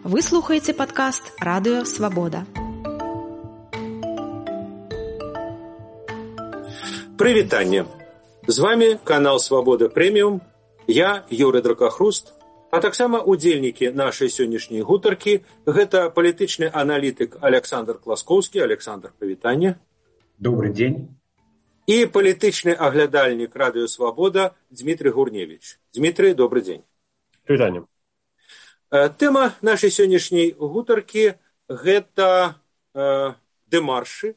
Вы слухаеце падкаст «Радыё Свабода». Прывітанне! З вами канал «Свабода Прэміум». Я, Юрый Дракахруст, а таксама удзельнікі нашай сённяшняй гутаркі – гэта палітычны аналітык Александр Класкоўскі. Александр, прывітанне. Добрый дзень. І палітычны аглядальнік «Радыё Свабода» Дмітрый Гурневіч. Дмітрый, добрый дзень. Прывітанне. Тэма нашай сённяшняй гутаркі – гэта дэмаршы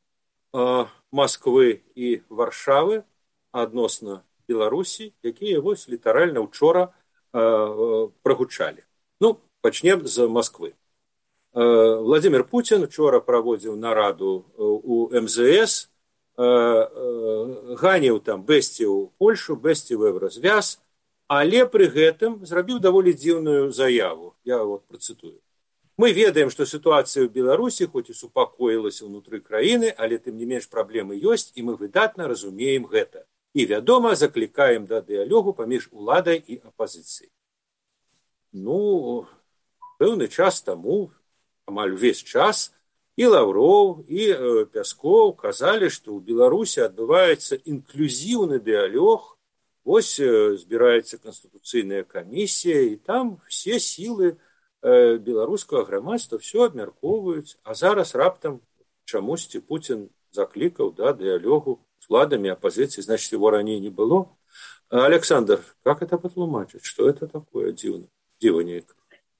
Масквы і Варшавы адносна Беларусі, якія вось літаральна учора прагучалі. Пачнем з Масквы. Владзімір Пуцін учора праводзіў нараду у МЗС, ганіў там бэсціў Польшу, бэсціў Еўразвяз, але пры гэтым зрабіў даволі дзіўную заяву. Я працытую. Мы ведаем, што сітуацыя ў Беларусі хоць і супакоілася ўнутры краіны, але тым не менш праблемы ёсць, і мы выдатна разумеем гэта. І, вядома, заклікаем да дыялогу паміж уладай і апазіцыяй. Пэўны час таму, амаль увесь час, і Лаўроў, і Пяскоў казалі, што ў Беларусі адбываецца інклюзіўны дыялог. Вось збіраецца Канстытуцыйная камісія, і там все сілы беларускага грамадства все абмяркоўваюць, а зараз раптам чамусьці Пуцін заклікаў да дыялогу з уладамі апазіцыі, значит, его раней не было. Александр, как это патлумачыць? Что это такое дзіва нейка?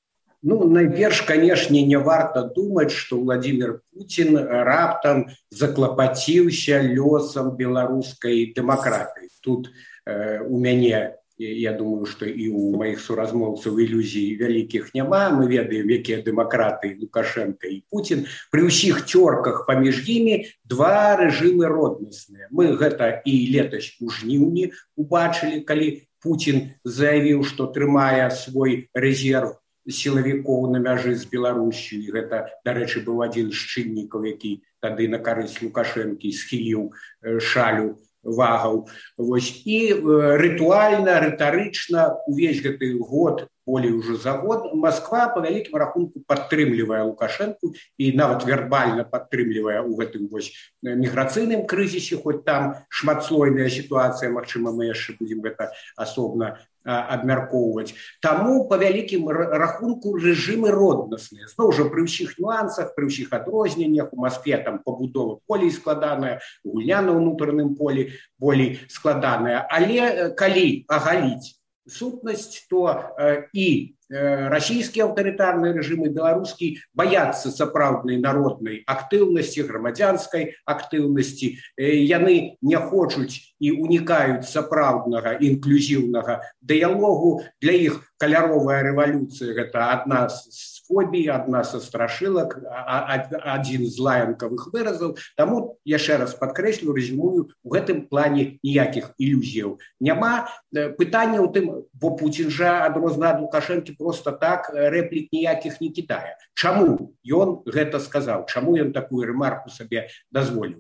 Найперш, канешне, не варта думаць, што Владзімір Пуцін раптам заклапаціўся лёсам беларускай дэмакратыі. Тут у мяне, я думаю, што і ў маіх суразмоўцаў ілюзій вялікіх няма. Мы ведаем, якія дэмакраты Лукашенко і Пуцін. Пры ўсіх цёрках паміж імі два рэжымы роднасныя. Мы гэта і летась у жніўні убачылі, калі Пуцін заявіў, што трымае свой рэзерв сілавікоў на мяжы з Беларусю. І гэта, дарэчы, быў адзін з чыннікаў, які тады на карысць Лукашэнкі схіліў шалю вагаў. І рытуальна, рытарычна увесь гэты год, болей ужо за год, Масква па вялікім рахунку падтрымлівае Лукашэнку і нават вербальна падтрымлівае ў гэтым міграцыйным крызісе, хоць там шматслойная сітуацыя, магчыма, мы яшчэ будзем гэта асобна абмяркоўваць. Таму па вялікім рахунку рэжымы роднасныя. Зноў жа, пры ўсіх нюансах, пры ўсіх адрозненнях, у Маскве там пабудова болей складаная, гульня на ўнутраным полі болей складаная. Але калі агаліць сутнасць, то і расійскія аўтарытарныя рэжымы, беларускі баяцца сапраўднай народнай актыўнасці, грамадзянскай актыўнасці. Яны не хочуць і унікаюць сапраўднага інклюзіўнага дыялогу. Для іх каляровая рэвалюцыя – гэта адна з фобій, адна са страшылак, адзін з лаянкавых выразаў. Таму, яшчэ раз падкрэслю, рэзюмую, у гэтым плане ніякіх ілюзіяў няма. Пытанне ў тым, бо Пуцін жа адрозна ад Лукашэнкі просто так рэплік ніякіх не кідае. Чаму ён гэта сказаў? Чаму ён такую рэмарку сабе дазволіў?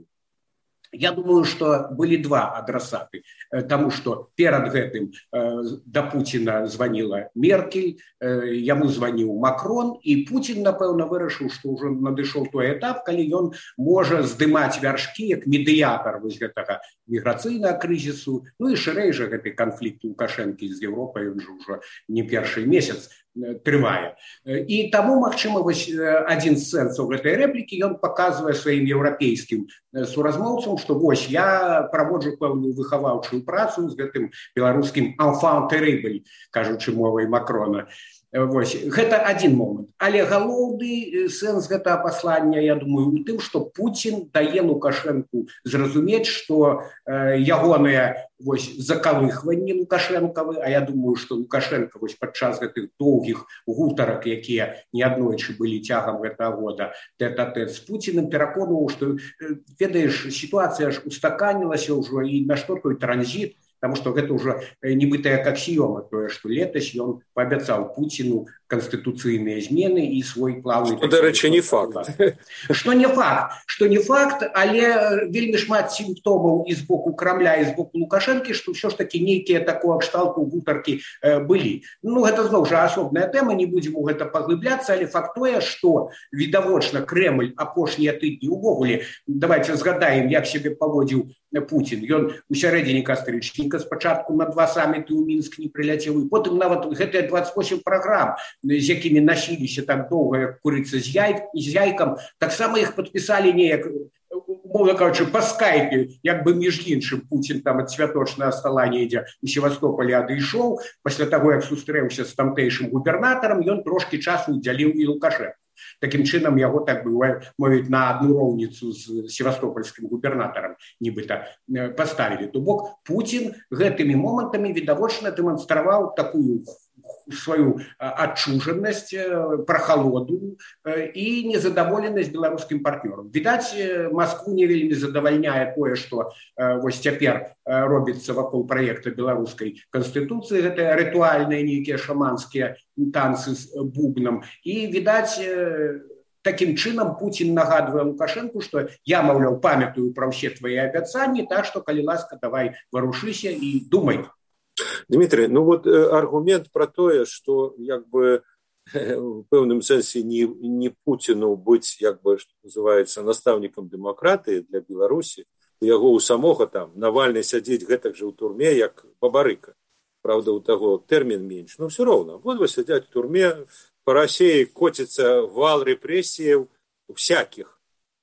Я думаю, што былі два адрасаты, таму што перад гэтым да Пуціна званіла Меркель, яму званіў Макрон, і Пуцін, напэўна, вырашыў, што ўжо надышоў той этап, калі ён можа здымаць вяршкі як медыятар вось гэтага міграцыйнага крызісу, і шырэй жа гэты канфлікт Лукашэнкі з Еўропай, ён жа ўжо не першы месяц трывае. І таму, магчыма, вось адзін з сэнсаў гэтай рэплікі, ён паказвае сваім еўрапейскім суразмоўцам, што вось я праводжу пэўную выхаваўчую працу з гэтым беларускім enfant terrible, кажучы мовай Макрона. Гэта адзін момант. Але галоўны сэнс гэтага паслання, я думаю, у тым, што Пуцін дае Лукашэнку зразумець, што ягоныя закалыхванні Лукашэнкавы, а я думаю, што Лукашэнка падчас гэтых доўгіх гутарак, якія неаднойчы былі цягам гэтага года тэт-а-тэт з Пуціным, пераконваў, што, ведаеш, сітуацыя ж устаканілася ўжо, і на што той транзіт, Таму што гэта ўжо нібыта як аксіёма, тое, што летась ён паабяцаў Пуціну канстытуцыйныя змены і свой плаўны... Што, дарэчы, не факт. Што не факт, але вельмі шмат сімптомаў і з боку Крамля, і з боку Лукашэнкі, што ўсё ж такі нейкія такого кшталту гутаркі былі. Гэта зноў жа асобная тэма, не будзем у гэта паглыбляцца, але факт тое, што відавочна Крэмль апошнія тыдні увогуле, давайте згадаем, як сябе паводзіў Пуцін. Ён у сярэдзіне кастрычніка спачатку на 2 саміты ў Мінск не прыляцеў, і потым нават гэтыя 28 праграм, з якімі насіліся так доўга, як курыца з яйкам, таксама іх падпісалі неяк, умоўна кажучы, па скайпе, як бы між іншым. Пуцін там ад святочнага стала недзе у Севастополі адышоў, пасля таго, як сустрэўся з тамтэйшым губернатарам, ён трошкі часу удзяліў і Лукашэнку. Такім чынам яго, так бы мовіць, на адну роўніцу з севастопольскім губернатарам нібыта паставілі. То бок Пуцін гэтымі момантамі відавочна дэманстраваў такую сваю адчужанасць, прахалоду і незадаволенасць беларускім партнёрам. Відаць, Маскву не вельмі задавальняе тое, што вось цяпер робіцца вакол праекта беларускай канстытуцыі, гэтыя рытуальныя нейкія шаманскія танцы з бубнам. І, відаць, такім чынам Пуцін нагадвае Лукашэнку, што я, маўляў, памятаю пра ўсе твае абяцанні, так што, калі ласка, давай варушыся і думай. Дмитрий, аргумент про тое, што як бы в пэўным сэнсе не Пуціну быць, як бы, што называецца, настаўнікам дэмакратыі для Беларусі, у яго у самога там Навальны сядзець гэтак жа ў турме, як Бабарыка. Правда, у таго тэрмін менш, но все роўна. Обидва сядзяць у турме, по России коціцца вал рэпрэсіяў всяких.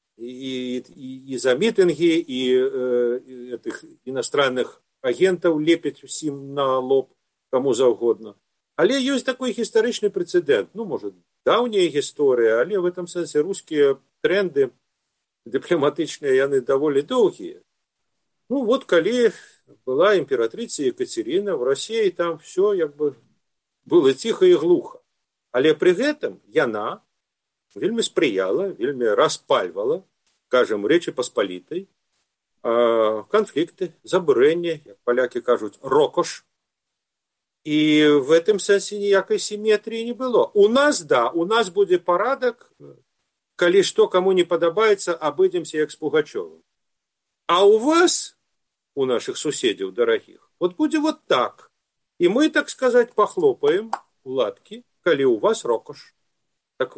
І за мітынгі, і этих иностранных агентаў лепяць усім на лоб, каму заўгодна. Але ёсць такой гістарычны прэцэдэнт, можа, даўняя гісторыя, але в этом сэнсе рускія тренды дыпламатычныя, яны даволі доўгія. Калі была імператрыца Екатерина, в России там все як бы было ціха і глуха. Але пры гэтым яна вельмі спрыяла, вельмі распальвала, кажам, Рэчы Паспалітай, конфликты, забурэнне, як палякі кажуць, рокош. І в этом сэнсе ніякай сіметрыі не было. У нас будзе парадак, калі што каму не падабаецца, абыдземся як з Пугачёвым. А у вас, у наших суседзяў дарагіх, будзе так. І мы, так сказать, похлопаем у ладкі, калі у вас рокош. Так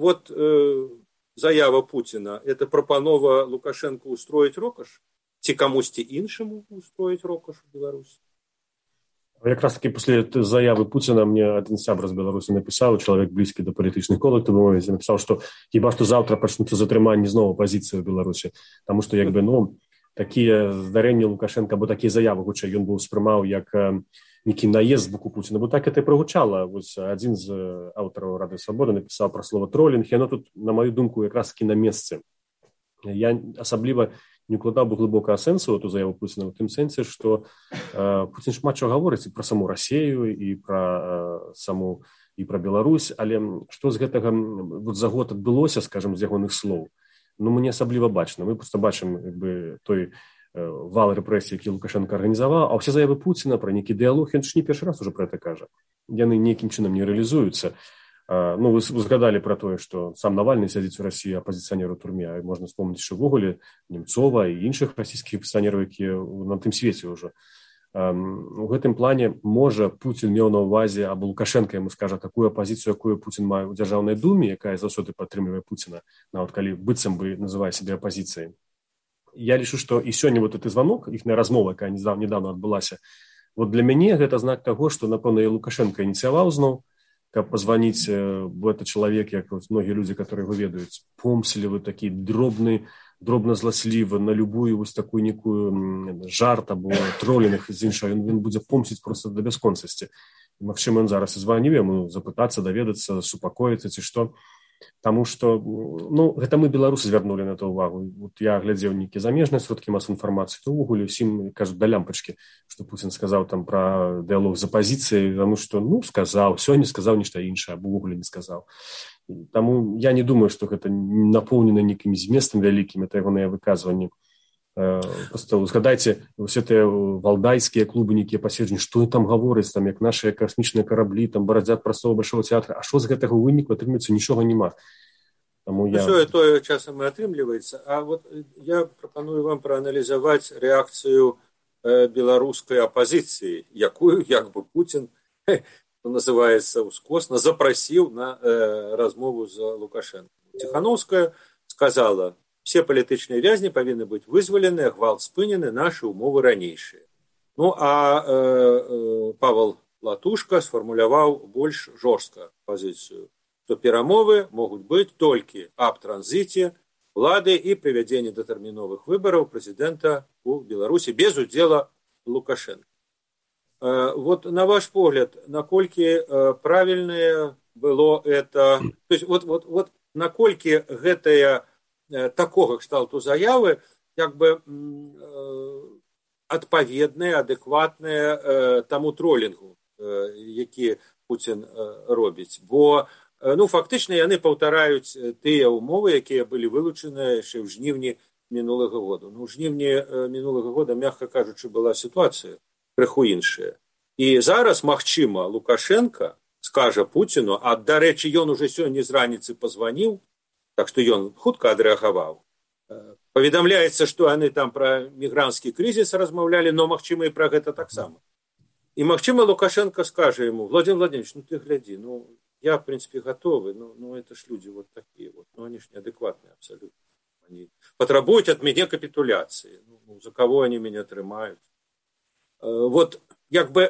заява Путіна, это прапанова Лукашенко устроить рокош? Ці камусьці іншаму устроить рокош у Беларусі? Якраз таки после заявы Путина мне один сябра з Беларусі написал, чалавек блізкі да палітычных колаў, то бы мовіць, написал, што хіба што завтра пачнуцца затрыманні зноў апазіцыі ў Беларусі, таму што як бы, такія здарэнні Лукашенка, або такія заявы, хутчэй, ён быў спрымаў як нейкі наезд з боку Пуціна, бо так это і прагучала. Адзін з аўтараў Радыё Свабода напісаў пра слова тролінг, яно тут, на маю думку, якраз таки на месцы. Я асабліва не укладаў бы глыбокага сэнсу эту заяву Пуціна, у тым сэнсе, што Пуцін шмат чаго гаворыць і пра саму Расію, і пра Беларусь, але што з гэтага за год адбылося, скажам, з ягоных слоў, мы не асабліва бачна. Мы проста бачым той вал рэпрэсій, які Лукашенко арганізаваў, а ўсе заявы Пуціна пра нейкі дыялог, ён ж не першы раз уже пра гэта кажа. Яны нейкім чынам не рэалізуюцца. Вы згадалі пра тое, што сам Навальны сядзіць у Расіі, апазіцыянер у турме, а можна вспомніць, што ўвогуле Немцова і іншых расійскіх апазіцыянераў, якія на тым свеце ўжо. У гэтым плане, можа, Пуцін меў на ўвазе, або Лукашенко яму скажа такую апазіцыю, якую Пуцін мае ў дзяржаўнай думе, якая заўсёды падтрымлівае Пуціна, нават калі быццам бы называе сябе апазіцыяй. Я лічу, што і сёння гэты званок, іхная размова, якая недавно адбылася, для мяне гэта знак таго, што, напэўна, і Лукашенко ініцыяваў зноў, каб позвоніць, бо это чалавек, як многія людзі, которые его ведаюць, помслівы, такі дробна зласлівы на любую такую некую жарт або тролінг з іншага, ён будзе помсціць просто да бясконцасці. Магчыма, ён зараз і званіве яму запытацца, даведацца, супакоіцца ці што. Таму што, гэта мы, беларусы, звярнулі на это ўвагу. Я глядзеў нейкія замежныя сродкі масавай інфармацыі, то ўвогуле ўсім кажуць да лямпачкі, што Пуцін сказаў там пра дыялог з апазіцыяй, таму што, сказаў, сёння сказаў нешта іншае, або ўвогуле не сказаў. Таму я не думаю, што гэта напоўнена нейкім зместам вялікім, это ягоныя выказванні. Просто згадайце усе тыя валдайскія клубы, нейкія паседжанні, што там гавораць, там як нашыя касмічныя караблі там барадзяць прасову Большого тэатра, а што з гэтага выніку атрымліваецца? Нічога няма. Таму Усё тое часам і атрымліваецца. А вот я прапаную вам прааналізаваць рэакцыю беларускай апазіцыі, якую як бы Путін, называецца ускосна, запрасіў на размову з Лукашенко. Тихановская сказала: все палітычныя вязні павінны быць вызвалены, гвалт спынены, нашы ўмовы ранейшыя. Ну, а Павел Латушка сфармуляваў больш жорстка пазіцыю, што перамовы могуць быць толькі аб транзіце улады і правядзенні датэрміновых выбараў прэзідэнта ў Беларусі без удзела Лукашенко. Вот на ваш погляд, наколькі правільнае было это, то есть вот наколькі гэтая такога кшталту заявы як бы адпаведныя, адэкватныя таму тролінгу, які Путін робіць. Бо фактычна яны паўтараюць тыя ўмовы, якія былі вылучаныя яшчэ ў жніўні мінулага года. У жніўні мінулага года, мякка кажучы, была сітуацыя крыху іншая. І зараз, магчыма, Лукашенко скажа Путіну, а, дарэчы, ён уже сёння з раніцы пазваніў, так што ён хутка адрэагаваў. Паведамляецца, што яны там пра мігранцкі крызіс размаўлялі, но, магчыма, і пра гэта таксама. І, магчыма, Лукашенко скажа яму: Владимир Владимирович, ты глядзі, я, в принципе, готовы, но это ж люди вот такие вот, они ж неадекватные абсолютно. Они потребуют от меня капитуляции. За кого они меня трымают? Вот, як бы,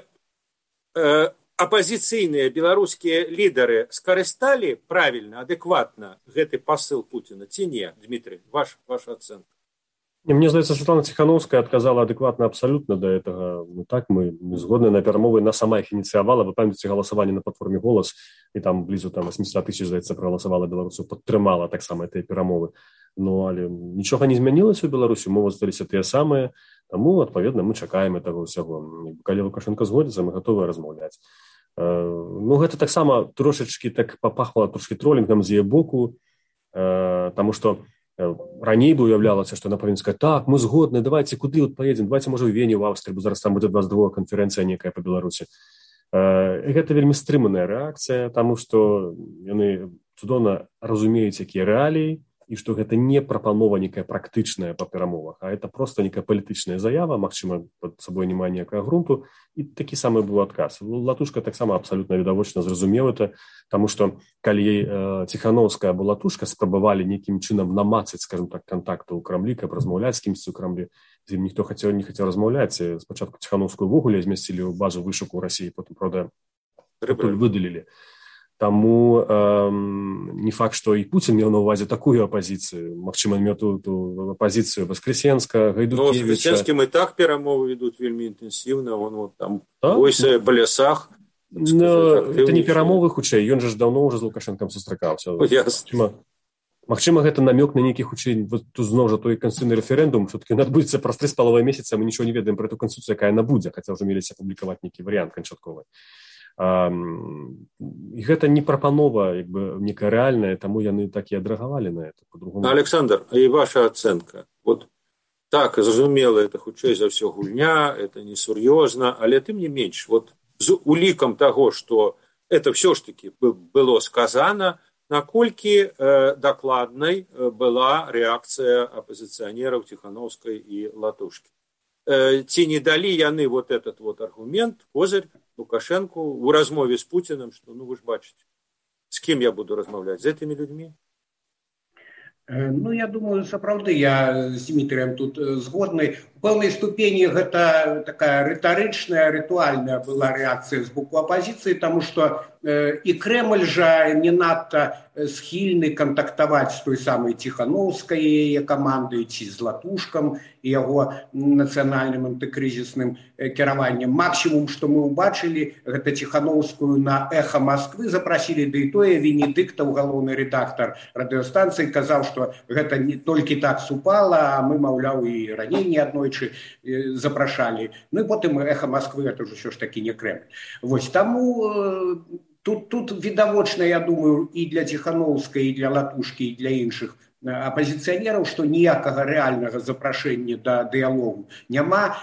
апозіцыйныя беларускія лідары скарысталі правільна, адэкватна гэты пасыл Путіна, ці не, Дмитрий, ваша ацэнка? Мне здаецца, Светлана Тихановская адказала адэкватна абсалютна да гэтага. Так, мы згодны на перамовы, на сама іх ініцыявала. Вы памятаеце галасаванне на платформе «Голас», і там блізу 800 тысяч, здаецца, прагаласавала беларусаў, падтрымала таксама тыя перамовы. Але нічога не змянілася ў Беларусі, умовы засталіся тыя самыя, таму, адпаведна, мы чакаем гэтага ўсяго. Калі Лукашенко згодзіцца, мы гатовыя размаўляць. Гэта таксама трошачкі так папахвала трошкі тролінгам з яе боку, таму што раней бы уяўлялася, што яна павінна сказаць: так, мы згодны, давайте куды паедзем, давайте, можа, у Вене, ў Аўстрыі, бо зараз там будзе 22-га канферэнцыя некая па Беларусі. Гэта вельмі стрыманая рэакцыя, таму што яны цудоўна разумеюць, якія рэаліі, і што гэта не прапанова некая практычная па перамовах, а это проста некая палітычная заява, магчыма, пад сабой не мае ніякага грунту, і такі самы быў адказ. Латушка таксама абсалютна відавочна зразумеў это, таму што калі Тихановская або Латушка спрабавалі нейкім чынам намацаць, скажем так, контакту ў Крамлі, каб размаўляць з кімсьці ў Крамлі, з ім ніхто не хацеў размаўляць. Спачатку Тихановскую ўвогуле змясцілі ў базу вышуку ў Расіі, потым, правда, выдалілі. Таму не факт, што і Путін меў на ўвазе такую апазіцыю. Магчыма, меў ту апазіцыю Воскресенска, Гайдукевіча. З Воскресенскім і так перамовы ідуць вельмі інтэнсіўна. Там войсы па лясах. Это не перамовы, хутчэй. Ён жа даўно ўжо з Лукашенкам сустракаўся. Магчыма, гэта намёк на нейкі, хутчэй, зноў жа той канстытуцыйны рэферэндум, што такі адбудзецца праз 3,5 месяца, мы нічого не ведаем пра ту канстытуцыю, якая яна будзе, хаця ўжо меліся апублікаваць нейкі варыянт канчатковы. І гэта не прапанова, як бы, некая рэальная, таму яны так і адрэагавалі на это. Александр, і ваша ацэнка? Вот так, зразумела, это хутчэй за ўсё гульня, это несур'ёзна, але тым не менш, вот з улікам таго, што это ўсё ж таки было сказана, наколькі дакладнай была рэакцыя апозіцыянераў Тихановскай і Латушкі. Ці не далі яны вот этот вот аргумент, козырь Лукашенко у размове з Путіным, што, вы ж бачыце, з кім я буду размаўляць, з гэтымі людзьмі? Я думаю, сапраўды, я з Дмітрыем тут згодны. У пэўнай ступені гэта такая рытарычная, рытуальная была рэакцыя з боку апазіцыі, таму што і Крэмль жа не надта схільны кантактаваць з той самай Тихановскай яе камандай, ці з Латушкам і яго нацыянальным антыкрызісным кіраваннем. Максімум, што мы ўбачылі, гэта Тихановскую на «Эхо Москвы» запрасілі, да і тое Венедыктаў, галоўны рэдактар радыёстанцыі, казаў, што гэта не толькі так супала, а мы, маўляў, і раней не аднойчы запрашалі. І потым «Эхо Москвы» гэта ўжо ўсё ж такі не Крэмль. Вось, таму тут відавочна, я думаю, і для Тихановскай, і для Латушкі, і для іншых апазіцыянераў, што ніякага рэальнага запрашэння да дыялогу няма.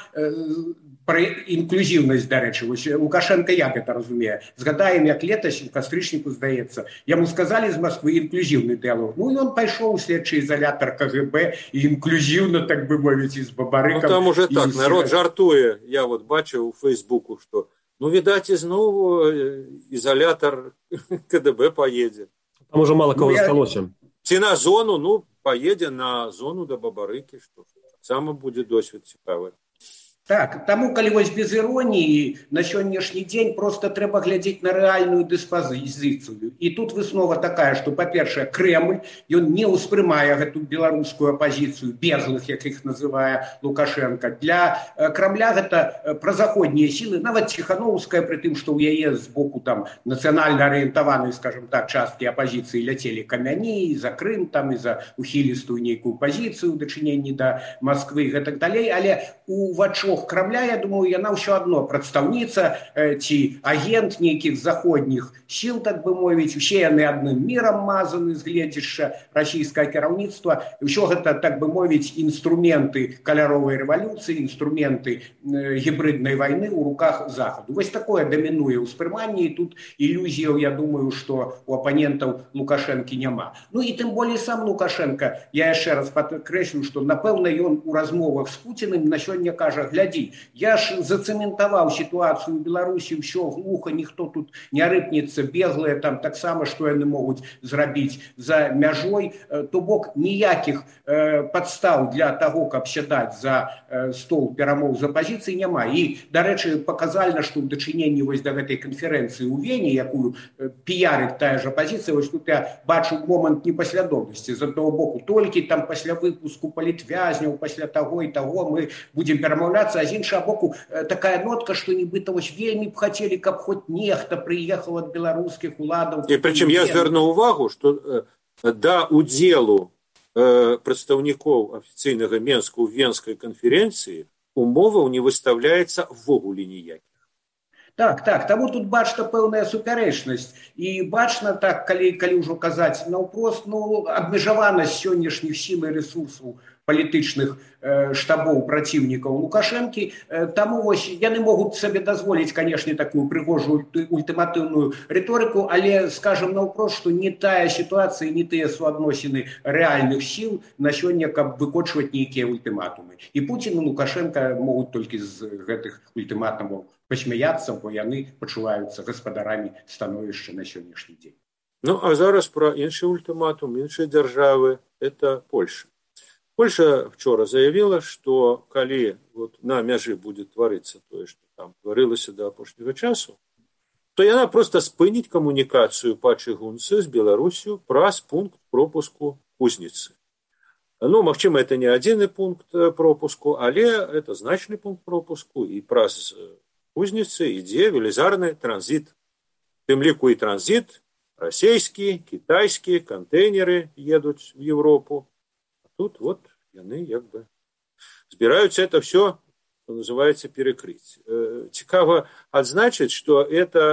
Пра інклюзіўнасць, дарэчы, Лукашенко як гэта разумее? Згадаем, як летась у кастрычніку, здаецца, яму сказалі з Москвы інклюзіўны дыялог. Ну і ён пайшоў у следчы ізалятар КГБ і інклюзіўна, так бы мовіць, і з бабарыкам. Ну там уже так, народ жартуе. Я вот бачыў у Фейсбуку, што видать, знову ізалятар КДБ поедзе. Там уже мало кого засталося. Ці на зону, поедзе на зону да бабарыкі, што саме будзе досвед цікавы. Так, таму, калі вось без іроніі, на сённяшні дзень проста трэба глядзець на рэальную дыспазіцыю. І тут выснова такая, што, па-першае, Крэмль, ён не ўспрымае гэту беларускую апазіцыю, беглых, як іх называе Лукашенко. Для Крамля гэта празаходнія сілы, нават Ціхановская, пры тым, што ў яе з боку там нацыянальна арыентаванай, скажем так, часткі апазіцыі ляцелі камяні і за Крым, там і за ухілістую нейкую пазіцыю ў дачыненні да Масквы і гэтак далей, але у вачах Крамля, я думаю, яна ўсё адно прадстаўніца ці агент нейкіх заходніх сіл, так бы мовіць, усе яны адным мірам мазаны з гледзяшча расійскае кіраўніцтва. Усё гэта, так бы мовіць, інструменты каляровай рэвалюцыі, інструменты гібриднай вайны ў руках Захаду. Вось такое дамінуе ўспрыманне, і тут ілюзіяў, я думаю, што у апанентаў Лукашэнкі няма. Ну і тым болей сам Лукашенко, я яшчэ раз падкрэслю, што, напэўна, ён у размовах з Пуціным на сёння кажа: глядзі, я ж зацэментаваў сітуацыю ў Беларусі, ўсё глуха, ніхто тут не рыпнецца, беглыя там таксама, што яны могуць зрабіць за мяжой. То бок ніякіх падстаў для таго, каб сядаць за стол перамоў з апазіцыі няма. І, дарэчы, паказальна, што ў дачыненні вось да гэтай канферэнцыі ў Вене, якую піярыць тая ж апазіцыя, вось тут я бачу момант непаслядоўнасці. З аднаго боку, толькі там пасля выпуску палітвязняў, пасля таго і таго мы будзем перамаўляцца, а з іншага боку такая нотка, што нібыта вось вельмі б хацелі, каб хоць нехта прыехаў ад беларускіх уладаў. І прычым я звярну ўвагу, што да удзелу прадстаўнікоў афіцыйнага Менска ў Венскай канферэнцыі умоваў не выстаўляецца ввогуле ніякіх. Так, таму тут бачна пэўная супярэчнасць. І бачна так, калі ўжо казаць наўпрост, абмежаванасць сённяшніх сіл і рэсурсаў палітычных штабоў праціўнікаў Лукашэнкі. Таму вось яны могуць сабе дазволіць, канешне, такую прыгожую ультыматыўную рыторыку, але, скажам наўпрост, што не тая сітуацыя, не тыя суадносіны рэальных сіл на сёння, каб выкочваць нейкія ультыматумы. І Пуцін і Лукашенка могуць толькі з гэтых ультыматумаў пасмяяцца, бо яны пачуваюцца гаспадарамі становішча на сённяшні дзень. Ну, а зараз пра іншы ультыматум, іншыя дзяржавы – это Польша. Польша вчора заявіла, што калі на мяжы будзе тварыцца тое, што там тварылася да апошняга часу, то яна проста спыніць камунікацыю па чыгунцы з Беларусю праз пункт пропуску Кузніцы. Ну, магчыма, это не адзіны пункт пропуску, але это значны пункт пропуску, і праз Кузніцы ідзе велізарны транзіт. Тым ліку і транзіт расійскі, кітайскі, кантэйнеры едуць в Европу. Тут вот яны як бы збіраюцца это все, что называется, перекрыть. Цікава адзначыць, что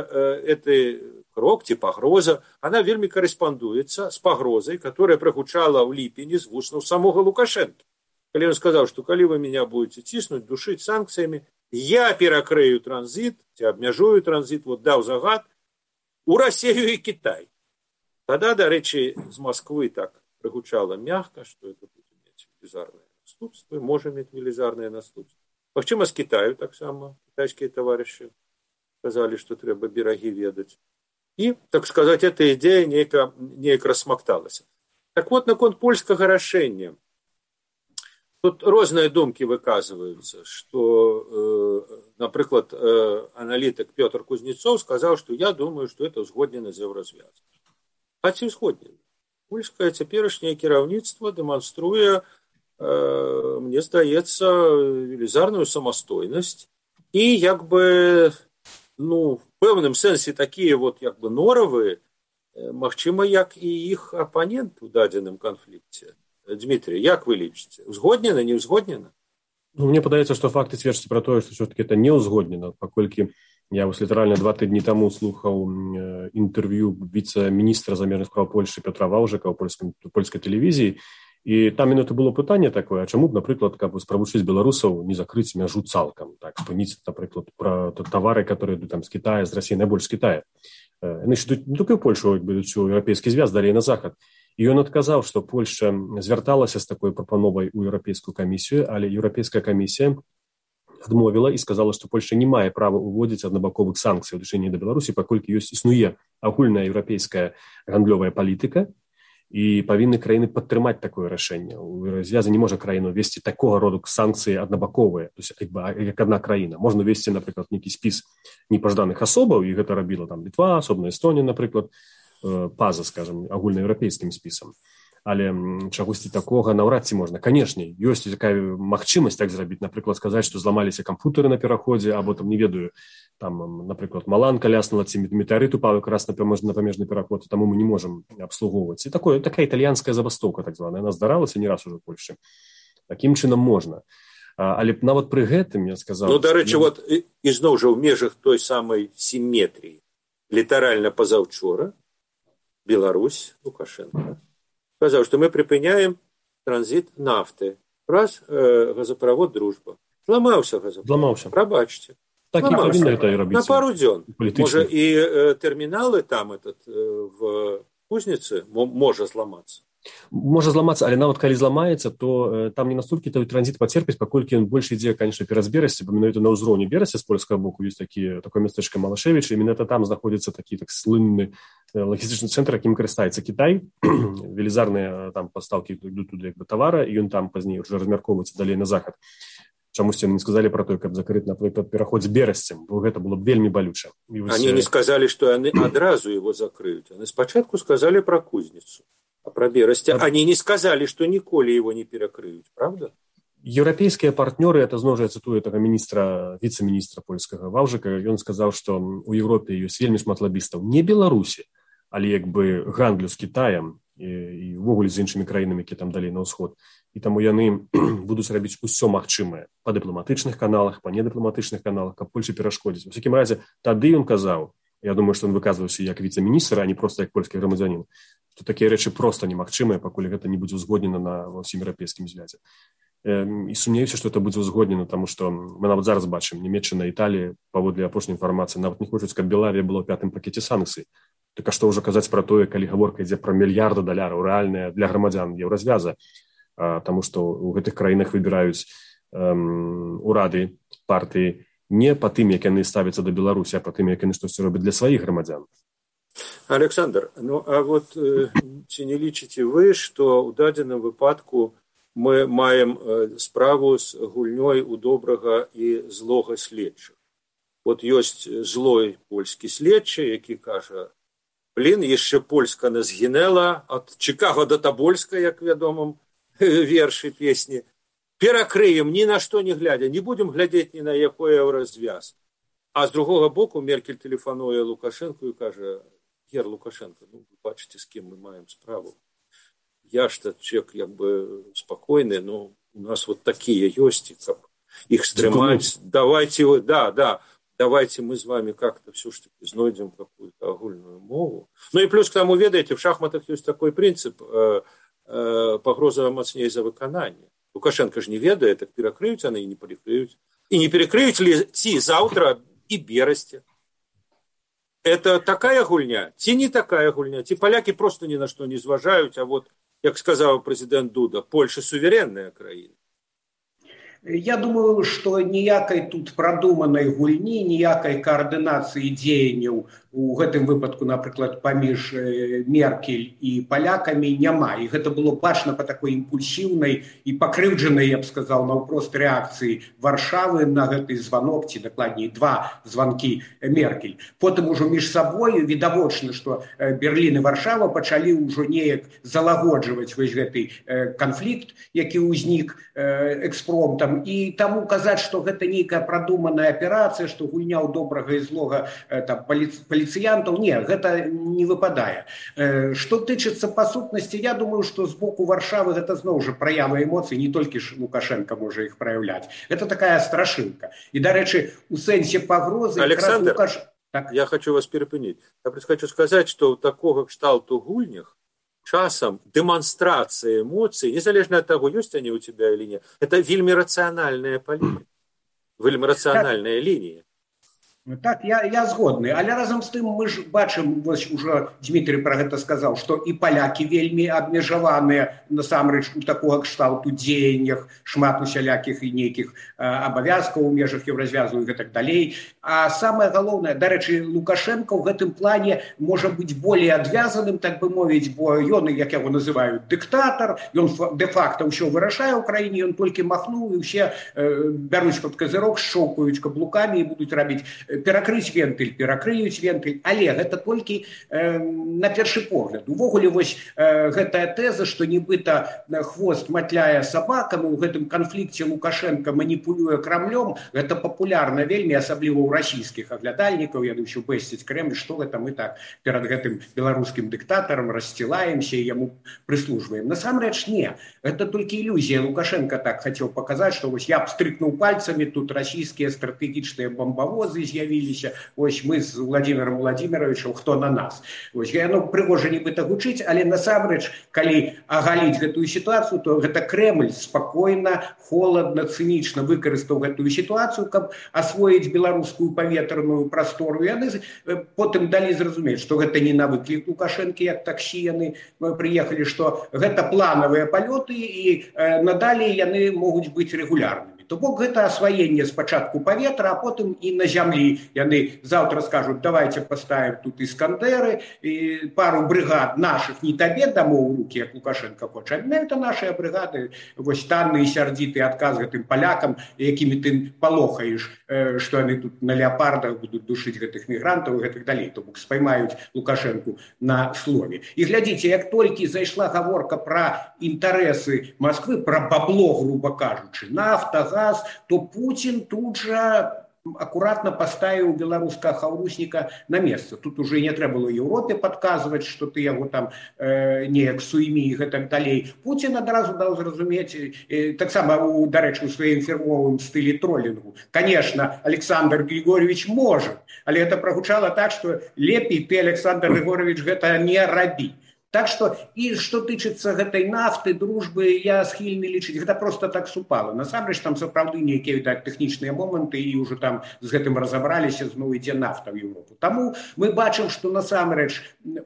это крок ці пагроза, она вельмі карэспандуецца з пагрозай, которая прагучала ў ліпені з вуснаў самога Лукашэнкі. Калі он сказал, что калі вы меня будете ціснуць, душить санкциями, я перакрыю транзит, ці абмяжую транзит, вот даў загад у Россию и Китай. Тогда, дарэчы, з Москвы так прагучала мягко, что это будет иметь велизарное наступство, может иметь велизарное наступство. Магчыма, з Китаю таксама китайские товарищи сказали, что трэба бераги ведаць. И, так сказать, эта идея неяк рассмакталася. Так вот, наконт польскага рашэння. Тут розныя думкі выказваюцца, что, напрыклад, аналітык Пётр Кузнецов сказал, что я думаю, что это узгоднена з еўразвязкай. А ці узгоднена? Польскае цяперашняе кіраўніцтва дэманструе, мне здаецца, велізарную самастойнасць і як бы, в пэўным сэнсе такія вот як бы норавы, магчыма, як і іх апанент у дадзеным канфлікце. Дмитрий, як вы лічыце? Узгоднена, не узгоднена? Мне падаецца, што факты сведчаць пра тое, што все-таки это не узгоднена, паколькі Я літаральна 2 тыдні таму слухаў інтэрв'ю віцэ-міністра замежных спраў Польшчы Пётра Ваўжыка ў польскай тэлевізіі, і там мінуты было пытанне такое, а чаму б, напрыклад, каб справучыць беларусаў не закрыць мяжу цалкам, так, спыніць, напрыклад, пра тавары, которые ідуць там з Китая, з Расіі, найбольш з Китая. Яны ж ідуць не толькі ў Польшу, як бы у еўрапейскі звяз, далей на захад. І ён адказаў, што Польшча звярталася з такой прапановай у еўрапейскую камісію, але еўрапейская камісія адмовіла і сказала, што Польшча не мае права ўводзіць аднабаковых санкцый ў дачыненні да Беларусі, паколькі існуе агульная еўрапейская гандлёвая палітыка, і павінны краіны падтрымаць такое рашэнне. У звязі не можа краіну весці такога роду санкцыі аднабаковыя, то есть як адна краіна. Можна весці, напрыклад, нейкі спіс непажаданых асобаў, і гэта рабіла там Літва, асобна Эстонія, напрыклад, па-за, скажем, агульнаеўрапейскім спісам. Але чагосьці такога наўрад ці можна. Канешне, ёсць такая магчымасць так зрабіць, напрыклад, сказаць, што зламаліся кампутары на пераходзе, або там, не ведаю, там, напрыклад, маланка ляснула, ці метэарыт упаў якраз на памежны пераход, таму мы не можам абслугоўваць. І такая італьянская забастоўка, так званая, яна здаралася не раз уже ў Польшчы. Такім чынам можна. Але нават пры гэтым, я сказаў... Ну, дарэчы, вот, ізноў жа ў межах той самай сіметрыі, літаральна пазаўчора, Беларусь, Лукашенко, сказал, что мы припыняем транзит нафты. Раз, газопровод «Дружба». Зламаўся газопровод. Зламаўся. Прабачце. Так і павінна гэта і робіць. На пару дзён. Можа, і тэрміналы там в Кузніцы можа зламацца. Можа зламацца, але нават калі зламаецца, то там не настолькі той транзіт пацерпіць, паколькі ён больш ідзе, конечно, перад Берасці, бо менавіта на ўзроўні Берасці з польскага боку ёсць такое мястэчка Малашевіч, і менавіта там знаходзіцца такі слынны лагістычны цэнтр, якім карыстаецца Кітай. Велізарныя там пастаўкі ідуць туды як бы тавара, і ён там пазней уже размяркоўваецца далей на захад. Чамусьці яны не сказалі пра той, каб закрыць, напрыклад, пераход з Берасцем, бо гэта было б вельмі балюча. Они не сказали, што яны адразу его закрыюць. Яны спачатку сказали пра Кузніцу. А про Берасці они не сказали, что ніколі его не перекрыюць, правда? Еўрапейскія партнёры, это зноў жа цытую таго віцэ-міністра польскага Ваўжыка, ён сказаў, што у Еўропе ёсць вельмі шмат лабістаў не Беларусі, але як бы гандлю з Кітаем і ўвогуле з іншымі краінамі, які там далей на ўсход. І таму яны будуць рабіць усё магчымае па дыпламатычных каналах, па недыпламатычных каналах, каб Польшчы перашкодзіць. У всякім разе, тады ён казаў, я думаю, што ён выказваўся як віцэ-міністр, а не проста як польскі грамадзянін, што такія рэчы проста немагчымыя, пакуль гэта не будзе ўзгоднена ва ўсім еўрапейскім звязе. І сумнеюся, што гэта будзе ўзгоднена, таму што мы нават зараз бачым, Нямецчына, Італія, паводле апошняй інфармацыі, нават не хочуць, каб Белавія была ў 5-м пакеце санкцый. Так а што ўжо казаць пра тое, калі гаворка ідзе пра мільярды даляраў рэальныя для грамадзян еўразвяза, таму што ў гэтых краінах выбіраюць урады, партыі не па тым, як яны ставяцца да Беларусі, а па тым, як яны штосьці робяць для сваіх грамадзян. Александр, ну а вот ці не лічыце вы, што ў дадзеным выпадку мы маем справу з гульнёй у добрага і злога следчых? Вот ёсць злой польскі следчы, які кажа: блин, яшчэ Польска нас згінэла ад Чикаго да Тобольска, як вядомым вершы песні. Перакрыем ні на што не глядя, не будем глядзець ні на якой еўразвяз. А з другога боку Меркель тэлефануе Лукашенку і кажа: Гер Лукашенко, ну, вы бачыце, з кім мы маем справу. Я ж чек як бы спакойны, но у нас вот такие ёсць, каб іх стрымаць. Давайте мы с вами как-то все ж таки знойдем какую-то агульную мову. Ну и плюс к тому, ведаете, в шахматах есть такой принцип: пагроза мацней за выкананне. Лукашенко ж не ведае, так перакрыюць яны і не перекрыюць. І не перекрыюць ли ці заўтра і Берасці? Это такая гульня, ці не такая гульня? Ці поляки просто ни на что не зважаюць, а вот, як сказал президент Дуда, Польша суверенная краіна. Я думаю, што ніякай тут прадуманай гульні, ніякай каардынацыі дзеянняў у гэтым выпадку, напрыклад, паміж Меркель і палякамі няма. І гэта было бачна па такой імпульсіўнай і пакрыўджанай, я б сказаў, наўпрост рэакцыі Варшавы на гэты званок, ці дакладней два званкі Меркель. Потым ужо між сабой відавочна, што Берлін і Варшава пачалі ўжо неяк залагоджваць вось гэты канфлікт, які ўзнік экспромтам. І таму казаць, што гэта нейкая прадуманая аперацыя, што гульня ў добрага і злога там, паліцыянтаў, не, гэта не выпадае. Што тычыцца па сутнасці, я думаю, што з боку Варшавы гэта зноў жа праява эмоцый, не толькі ж Лукашенко можа іх праяўляць. Гэта такая страшылка. І, дарэчы, у сэнсе пагрозы... Александр, так. Я хочу вас перепынить. Я просто хочу сказать, что у такого кшталту гульнях часам демонстрация эмоций, незалежно от того, есть они у тебя или нет, это вельми рациональная политика, вельми рациональная линия. Так, я згодны, але разам з тым мы ж бачым, вось ужо Дмітрый пра гэта сказаў, што і палякі вельмі абмежаваныя насамрэч у такога кшталту дзеяннях, шмат усялякіх і нейкіх абавязкаў у межах Еўразвязу і гэтак далей. А самае галоўнае, дарэчы, Лукашенко ў гэтым плане можа быць болей адвязаным, так бы мовіць, бо ён, як яго называюць, дыктатар, ён дэ-факта ўсё вырашае ў краіне, ён толькі махнуў і ўсе бяруць пад казырок, шчоўкаюць каблукамі і будуць рабіць перакрыць вентыль, перакрыюць вентыль, але гэта толькі на першы погляд. Увогуле, вось гэтая тэза, што нібыта хвост матляе сабакам, у гэтым канфлікце Лукашенко маніпулюе Крамлём, гэта папулярна вельмі, асабліва ў расійскіх аглядальнікаў, яны ўсё бэсцяць Крэмль, што гэта мы так перад гэтым беларускім дыктатарам рассцілаемся і яму прыслужваем. Насамрэч не, гэта толькі ілюзія. Лукашенко так хацеў паказаць, што вось я б стрыкнуў пальцамі, тут расійскія стратэгічныя бомбавозы з'явіліся, вось мы з Владимиром Владимировичем, хто на нас. Вось яно прыгожа нібыта гучыць, але насамрэч, калі агаліць гэтую сітуацыю, то гэта Крэмль спакойна, холадна, цынічна выкарыстаў гэтую сітуацыю, каб асвоіць беларускую паветраную прастору. Яны потым далі зразумець, што гэта не на выклік Лукашэнкі, як таксі яны прыехалі, што гэта планавыя палёты і надалей яны могуць быць рэгулярнымі. То бок гэта асваенне спачатку паветра, а потым і на зямлі. Яны заўтра скажуць, давайте паставім тут іскандеры, і пару брыгад нашых, не табе дамоў у рукі, як Лукашенко хоча, а это нашыя брыгады, вось танны і сярдзіты адказ гэтым палякам, якімі ты палохаеш, што яны тут на леапардах будуць душыць гэтых мігрантаў і гэтак далей. То бок спаймаюць Лукашенку на слове. І глядзіце, як толькі зайшла гаворка пра інтарэсы Москвы, пра бабло, грубо кажучы, нафта, газ, то Путин тут же аккуратно поставил белорусского хаўрусніка на место. Тут уже не трэба было Европе подказывать, что ты его там неяк суймі и так далей. Путин адразу дал зразумець, так само, дарэчы, у своим фірмовым стылі троллингу. Конечно, Александр Григорьевич может, але это прогучало так, что лепей ты, Александр Григорьевич, гэта не рабі. Так што, і што тычыцца гэтай нафты, дружбы, я схільны лічыць, гэта просто так супала. Насамрэч, там сапраўды нейкія так тэхнічныя моманты, і ўжо там з гэтым разабраліся, зноў ідзе нафта ў Еўропу. Таму мы бачым, што насамрэч,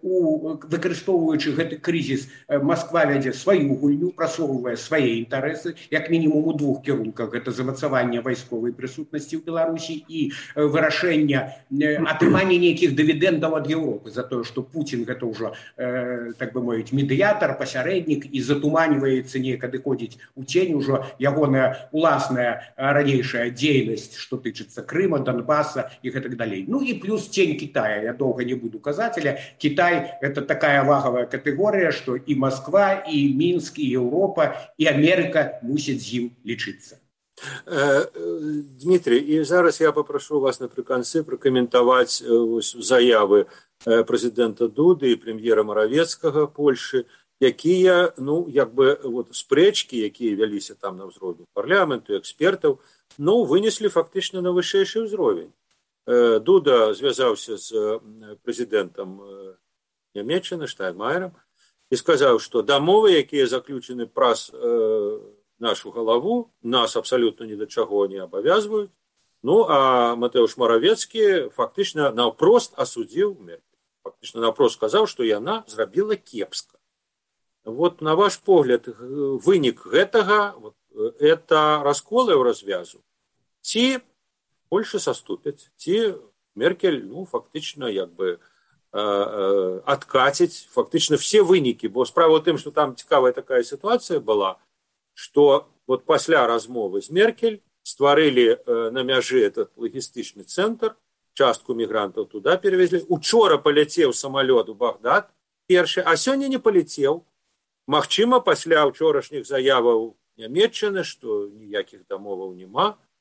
выкарыстоўваючы гэты крызіс, Москва вядзе сваю гульню, прасоўвае свае інтарэсы, як мінімум у двух кірунках. Гэта замацаванне вайсковай прысутнасці ў Беларусі і вырашэнне, атрымання нейкіх дывідэндаў ад Еўропы за тое, што Путін гэта ўжо так бы мовіць, медыятар, пасярэднік, і затуманіваецца, неяк адыходзіць у цень ужо ягоная уласная ранейшая дзейнасць, што тычыцца Крыма, Донбаса і гэтак далей. Ну і плюс цень Китая, я доўга не буду казаць, але Китай гэта такая вагавая катэгорыя, што і Москва, і Мінск, і Еўропа, і Амерыка мусяць з ім лічыцца. Дмитрий, і зараз я попрошу вас напрыканцы пракаментаваць заявы прэзідэнта Дуды і прэм'ера Маравецкага Польшы, якія, ну, як бы, спрэчкі, якія вяліся там на ўзроўні парламенту, экспертаў, ну, вынеслі фактычна на вышэйшы ўзровень. Дуда звязаўся з прэзідэнтам Нямецчыны, Штайнмаерам, і сказаў, што дамовы, якія заключаны праз нашу галаву, нас абсалютна ні да чаго не абавязваюць. Ну, а Матэуш Маравецкі фактычна наўпрост асудзіў Меркель. Фактычна наўпрост сказаў, што яна зрабіла кепска. Вот на ваш погляд, вынік гэтага, это раскол еўразвязу. Ці Польша саступяць, ці Меркель, ну, фактычна, як бы, адкаціць фактычна все вынікі, бо справа ў тым, што там цікавая такая сітуацыя была, што вот пасля размовы з Меркель стварылі на мяжы этот лагістычны цэнтр, частку мігрантаў туды перавезлі. Учора паляцеў самалёт у Багдад першы, а сёння не паляцеў. Магчыма, пасля ўчорашніх заяваў Нямецчыны, што ніякіх дамоваў няма.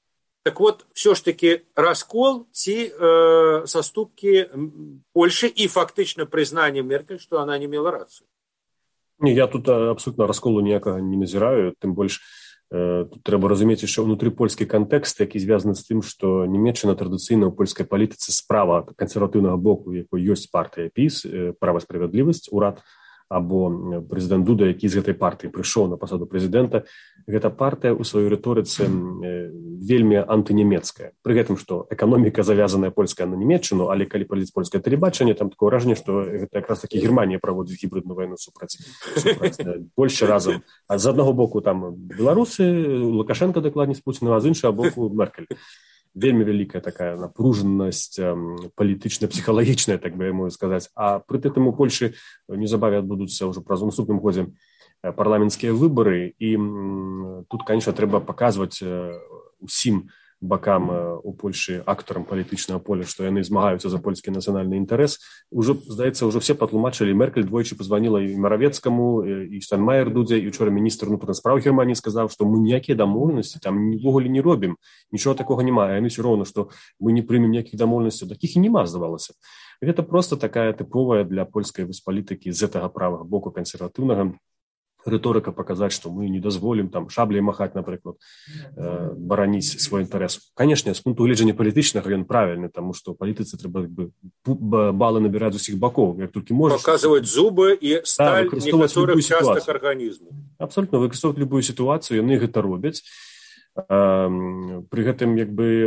Так вот, все ж таки раскол ці саступкі Польши и фактично признание Меркель, что она не имела рацию. Не, я тут абсолютно расколу ніякага не назіраю, тым больш тут трэба разумець яшчэ ўнутрыпольскі кантэкст, які звязаны з тым, што Нямецчына традыцыйна ў польскай палітыцы справа кансерватыўнага боку, якой ёсць партыя ПіС, права справядлівасць, урад, або прэзідэнт Дуда, які з гэтай партыі прыйшоў на пасаду прэзідэнта, гэта партыя ў сваёй рыторыцы вельмі антынямецкая. Пры гэтым, што эканоміка завязаная польская на Нямецчыну, але калі паліць польскае тэлебачанне, там такое ўражанне, што гэта якраз такі Германія праводзіць гібридную вайну супраць Польшчы разам. А з аднаго боку там беларусы, Лукашенко дакладней з Пуціна, а з іншага боку Меркель. Вельмі вялікая такая напружанасць палітычна-псіхалагічная, так бы я могу сказаць. А пры тым у Польшы неўзабаве адбудуцца ўжо праз наступным годзе парламенцкія выбары, і тут, конечно, трэба паказваць усім бакам у Польшы, актарам палітычнага поля, што яны змагаюцца за польскі нацыянальны інтарэс. Ужо, здаецца, ўжо все патлумачылі. Меркель двойчы пазваніла і Маравецкаму, і Штайнмаер Дудзе, і учора міністр унутраных спраў Германії сказаў, што мы ніякія дамоўленасці там нівогуле не робім, нічого такога няма. Яны ўсё роўна, што мы не прымем ніякіх дамоўленасцяў, такіх і нема, здавалася. Гэта проста такая тыповая для польскай палітыкі з гэтага правага боку кансерватыўнага рыторыка паказаць, што мы не дазволім там шабляй махаць, напрыклад, бараніць свой інтарэс. Канешне, з пункту гледжання палітычнага ён правільны, таму што палітыцы трэба балы набіраць з усіх бакоў, як толькі можаш. Паказваць зубы і сталь некаторых частак арганізму. Абсолютно, выкарыстоўваць любую сітуацыю, яны гэта робяць. Пры гэтым, як бы,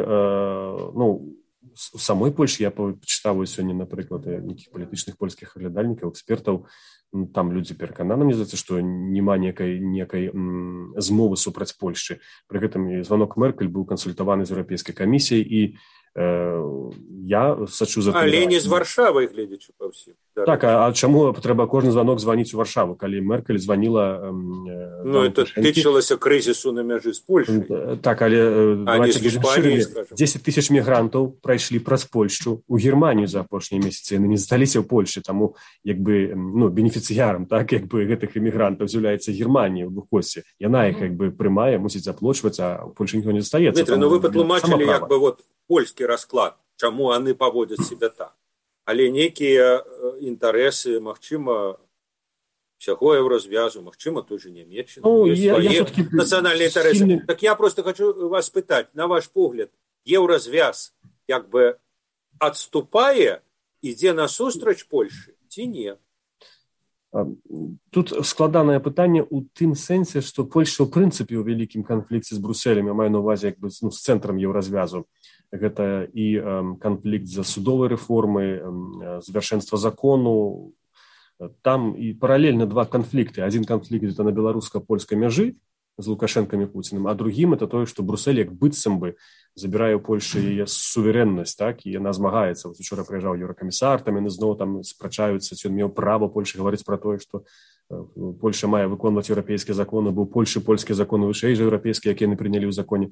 у самой Польшы я пачытаў сёння, напрыклад, нейкіх палітычных польскіх аглядальнікаў, экспертаў, там людзі перакананы, мне здаецца, што няма некай змовы супраць Польшчы. Пры гэтым званок Меркель быў кансультаваны з еўрапейскай камісіяй, і я сачу за... Але не з Варшавай, гледзячы па ўсім. Так, а чаму трэба кожны званок званіць у Варшаву, калі Меркель званіла... это тычылася крызісу на мяжы з Польшай. Так, але... Давайте з Іспаніяй, скажем. 10 тысяч мігрантаў прайшлі праз Польшчу ў Германію за апошнія месяцы. Яны не засталіся ў Польшчы, таму, як бы, бенефіцыярам, так, як бы, гэтых імігрантаў з'яўляецца Германія ў Бухосе. Яна іх, як бы, прымае, мусіць заплочваць, а ў Польшы ніхто не застаецца. Дмитрий, вы патлумачылі, як бы, польскі расклад, чаму яны паводзяць себе так. Але нейкія інтарэсы, магчыма, усяго еўразвязу, магчыма, той же Нямецчыны, свае нацыянальныя інтарэсы. Так я просто хочу вас спытаць, на ваш погляд, еўразвяз як бы адступае, ідзе насустрач Польшы, ці не? Тут складанае пытанне ў тым сэнсе, што Польша ў прынцыпе ў вялікім канфлікце з Брусселем, я маю на увазе як бы з цэнтрам еўразвязу. Гэта і канфлікт за судовай рэформы, з вяршэнства закону. Там і паралельна два канфлікты. Адзін канфлікт это на беларуска-польскай мяжы з Лукашэнкам і Пуцінам, а другім это тое, што Бруссель як быццам бы забірае ў Польшы яе суверэннасць, так, і яна змагаецца. Вот учора прыязджаў еўракамісар, там яны зноў там спрачаюцца, ці ён меў права Польшы гаварыць пра тое, што Польша мае выконваць еўрапейскія законы, бо ў Польшы польскія законы вышэй за еўрапейскія, якія яны прынялі ў законе.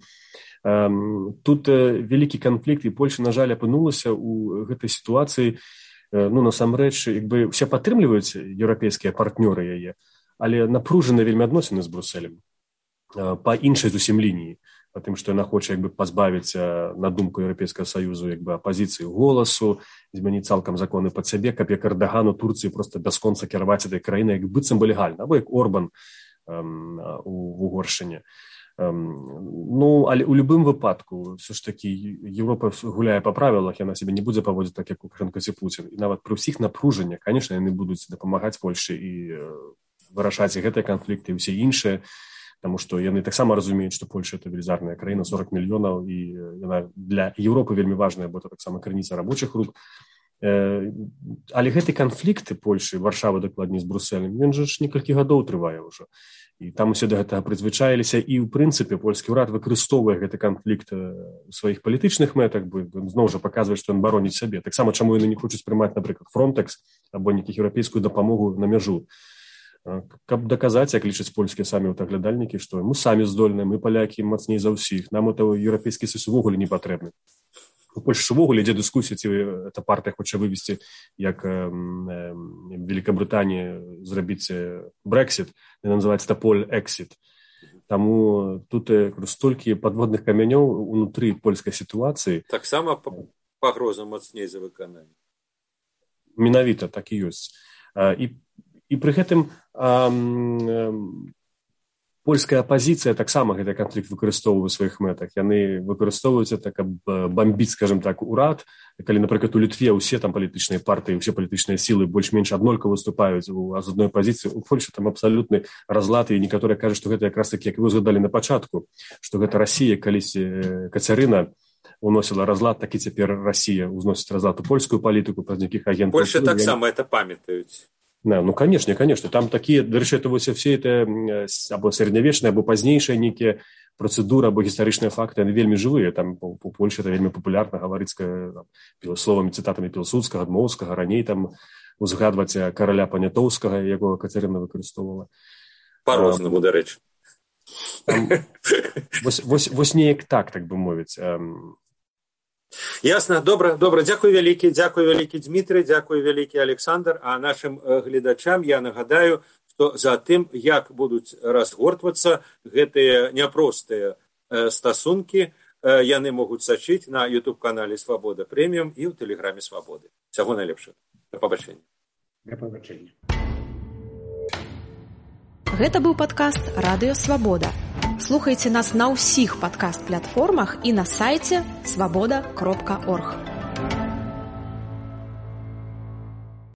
Тут вялікі канфлікт, і Польша, на жаль, апынулася ў гэтай сітуацыі. Насамрэч, як бы ўсе падтрымліваюць еўрапейскія партнёры яе, але напружаны вельмі адносіны з Брусселем па іншай зусім лініі, па тым, што яна хоча як бы пазбавіць, на думку Еўрапейскага Саюзу, як бы апазіцыі голасу, змяніць цалкам законы пад сябе, каб як Эрдагану Турцыі проста бясконца кіраваць этой краінай, як быццам бы легальна, або як Орбан у Угоршчыне. Але ў любым выпадку все ж таки Еўропа гуляе па правілах, яна себе не будзе паводзіць так, як Лукашенко ці Пуцін. І нават пры ўсіх напружаннях, конечно, яны будуць дапамагаць Польшы і вырашаць і гэтыя канфлікты, і ўсе іншыя, таму што яны таксама разумеюць, што Польша это велізарная краіна, 40 мільёнаў, і яна для Еўропы вельмі важная, бо это таксама крыніца рабочых рук. Але гэты канфлікты Польшы, Варшавы дакладней з Брусселем, ён жа некалькі гадоў трывае ўжо. І там усе да гэтага прызвычаіліся, і ў прынцыпе польскі ўрад выкарыстоўвае гэты канфлікт у сваіх палітычных мэтах, бо зноў жа паказвае, што ён бароніць сябе. Таксама чаму яны не хочуць прымаць, напрыклад, Фронтекс або нейкіх еўрапейскую дапамогу на мяжу. Каб даказаць, як лічаць польскія самі аглядальнікі, што мы самі здольныя, мы палякі мацней за ўсіх, нам это еўрапейскі саюз увогуле не патрэбны. У Польшчы ўвогуле ідзе дыскусія, ці эта партыя хоча вывесці, як Великабрытанія зрабіць Брексит, яна называецца Поль Эксит. Таму тут столькі падводных камянёў унутры польскай сітуацыі. Таксама пагроза мацней за выкананне. Менавіта так і ёсць. І пры гэтым польская апазіцыя таксама гэты канфлікт выкарыстоўвае ў сваіх мэтах. Яны выкарыстоўваюць это, каб бамбіць, скажем так, урад. Калі, напрыклад, у Літве ўсе там палітычныя партыі, усе палітычныя сілы больш-менш аднолькава выступаюць з адной пазіцыі. У Польшы там абсалютны разлад, і некаторыя кажуць, што гэта якраз такі, як вы згадалі на пачатку, што гэта Расія, калісь Кацярына уносіла разлад, так і цяпер Расія ўзносіць разлад у польскую палітыку праз нейкіх агентаў. Польша таксама это памятаюць. Ну, конечно. Там такія, дарэчы, это вось все это або сярэднявечныя, або пазнейшыя нейкія працэдуры, або гістарычныя факты, яны вельмі жывыя. Там у Польшы это вельмі папулярна гаварыць словамі, цытатамі Пілсудскага, Дмоўскага, раней там узгадваць караля Панятоўскага, якога Кацярына выкарыстоўвала. Па-рознаму, дарэчы. Вось неяк так бы мовіць. Ясна, добра. Дзякуй вялікі Дмітрый, дзякуй вялікі Александр. А нашым гледачам я нагадаю, што за тым, як будуць разгортвацца гэтыя няпростыя стасункі, яны могуць сачыць на YouTube-канале «Свабода Прэміум» і ў тэлеграме «Свабоды». Всяго найлепшага. Да пабачэння. Да пабачэння. Гэта быў падкаст «Радыё Свабода». Слухайце нас на ўсіх падкаст-платформах і на сайце свабода.орг.